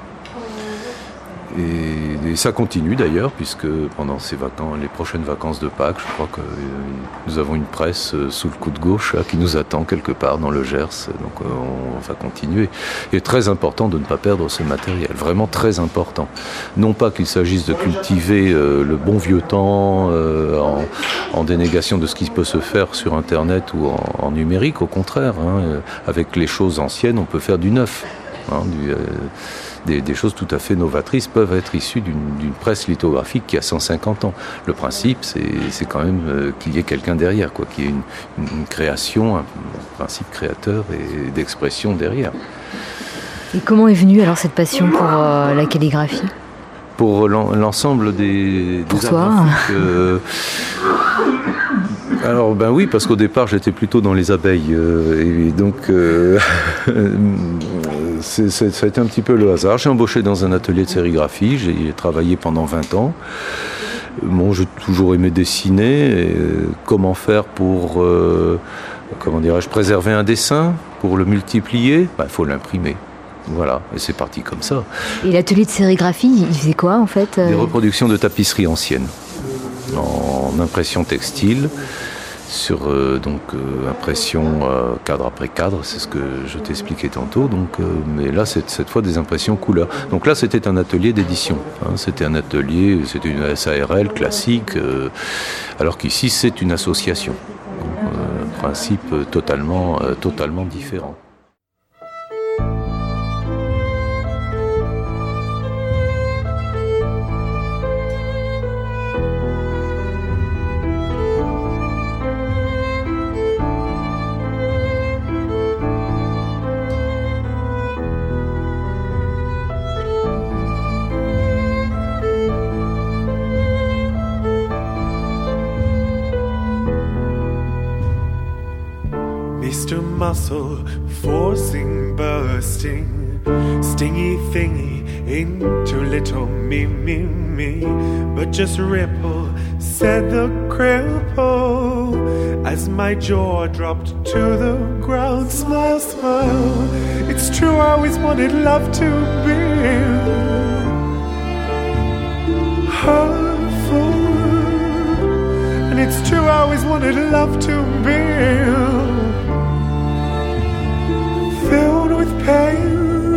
Et ça continue d'ailleurs, puisque pendant les prochaines vacances de Pâques, je crois que nous avons une presse sous le coude gauche là, qui nous attend quelque part dans le Gers, donc on va continuer. Il est très important de ne pas perdre ce matériel, vraiment très important. Non pas qu'il s'agisse de cultiver le bon vieux temps en dénégation de ce qui peut se faire sur Internet ou en numérique, au contraire, hein, avec les choses anciennes, on peut faire du neuf. Hein, des choses tout à fait novatrices peuvent être issues d'une presse lithographique qui a 150 ans. Le principe, c'est quand même qu'il y ait quelqu'un derrière, quoi, qu'il y ait une création, un principe créateur et d'expression derrière. Et comment est venue alors cette passion pour la calligraphie ? Pour l'ensemble des graphiques, alors ben oui, parce qu'au départ j'étais plutôt dans les abeilles et donc ça a été un petit peu le hasard. J'ai embauché dans un atelier de sérigraphie, j'ai travaillé pendant 20 ans. Bon, j'ai toujours aimé dessiner. Et comment faire pour préserver un dessin, pour le multiplier ? Ben, faut l'imprimer. Voilà, et c'est parti comme ça. Et l'atelier de sérigraphie, il faisait quoi en fait ? Des reproductions de tapisseries anciennes, en impression textile, sur impression cadre après cadre, c'est ce que je t'expliquais tantôt. Donc, mais là, c'est cette fois des impressions couleur. Donc là, c'était un atelier d'édition. Hein, c'était une SARL classique, alors qu'ici, c'est une association. Donc, un principe totalement différent. Mr. Muscle, forcing, bursting, stingy thingy into little me. But just ripple, said the cripple, as my jaw dropped to the ground. Smile, smile, it's true I always wanted love to be hurtful, and it's true I always wanted love to be filled with pain.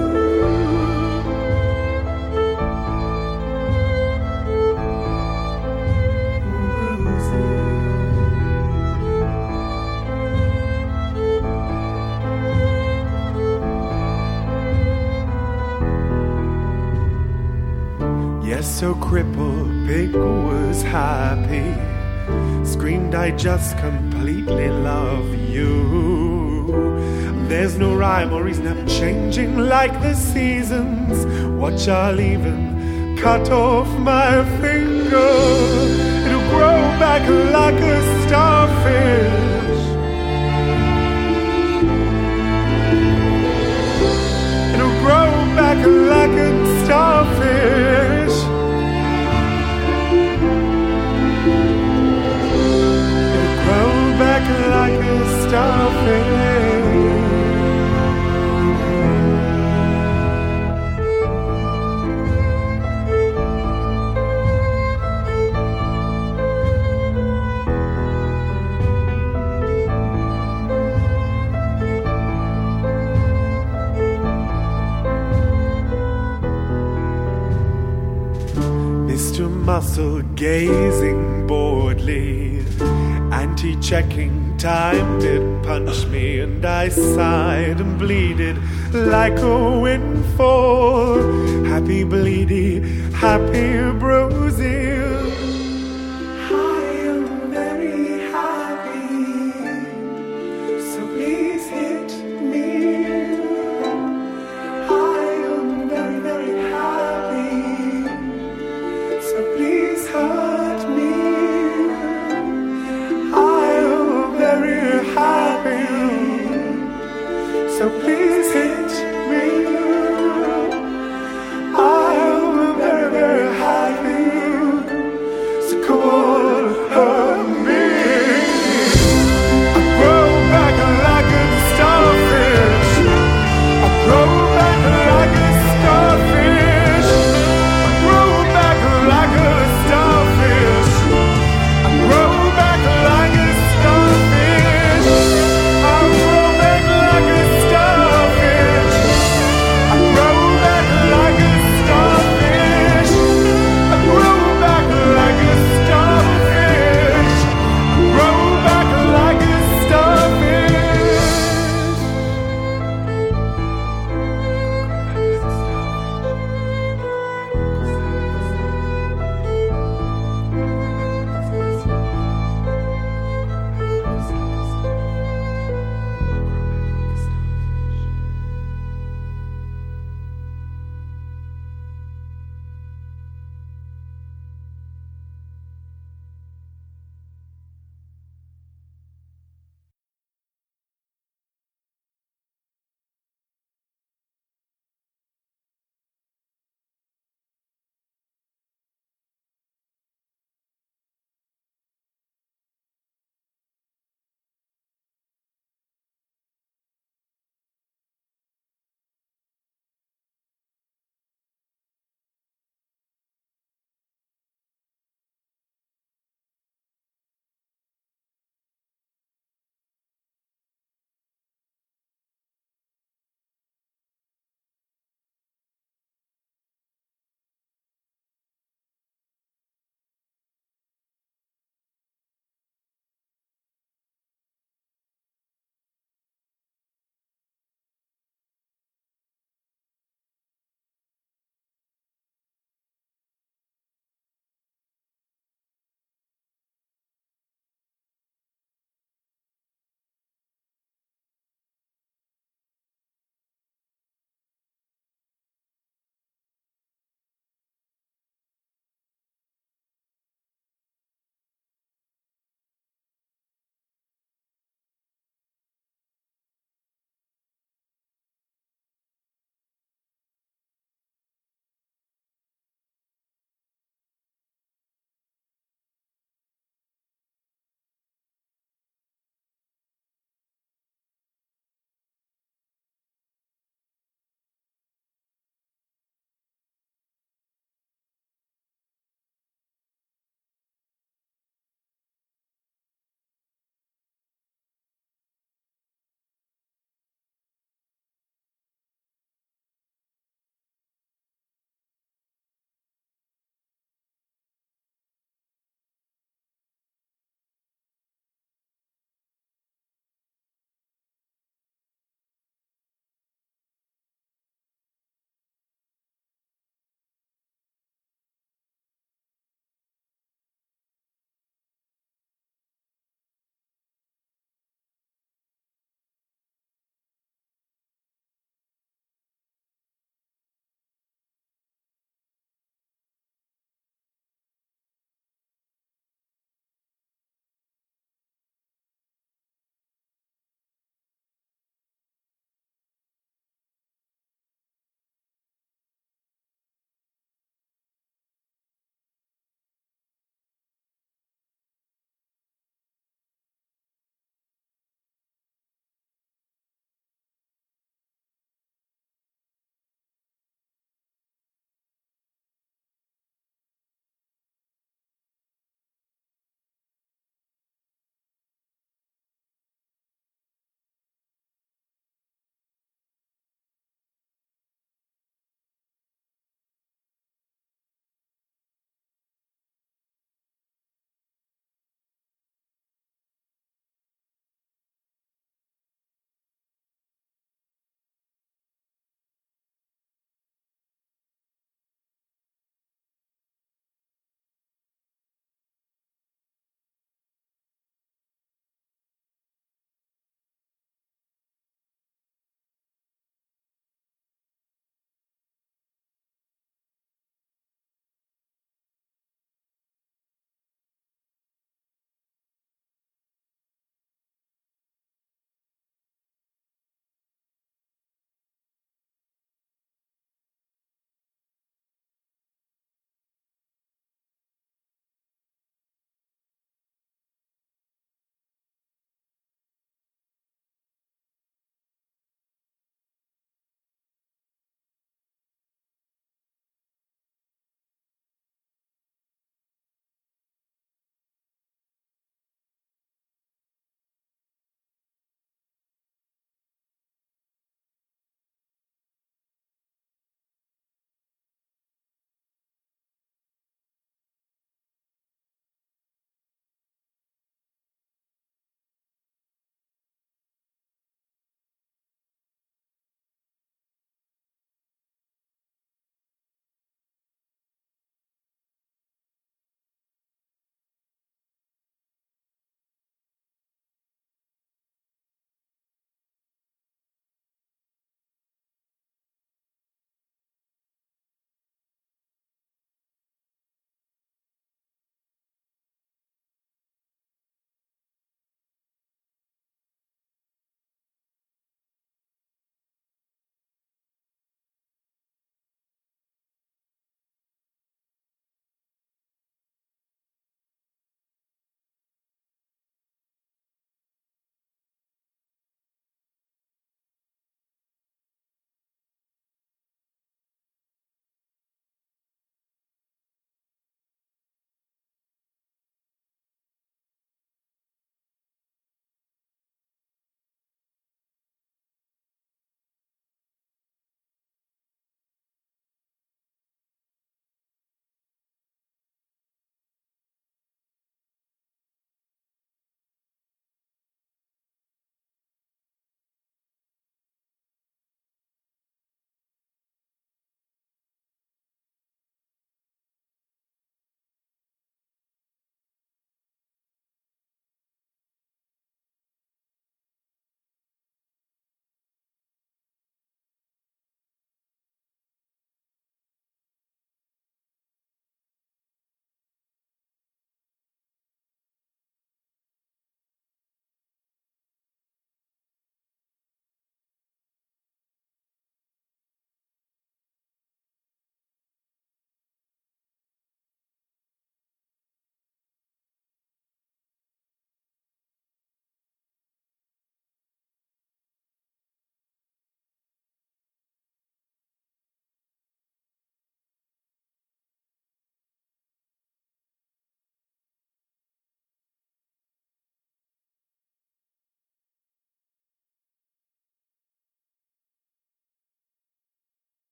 Yes, so crippled, Pig was happy. Screamed, I just completely love you. There's no rhyme or reason, I'm changing like the seasons. Watch, I'll even cut off my finger. It'll grow back like a starfish. It'll grow back like a starfish. It'll grow back like a starfish. Muscle gazing boredly and empty checking time did punch me, and I sighed and bleeded like a windfall. Happy bleedy, happy Brazil. I am very happy, so please hit me. I am very, very happy, so please hurt me. I am very happy, so please hit me. I am very, very happy, so come on, hurt me.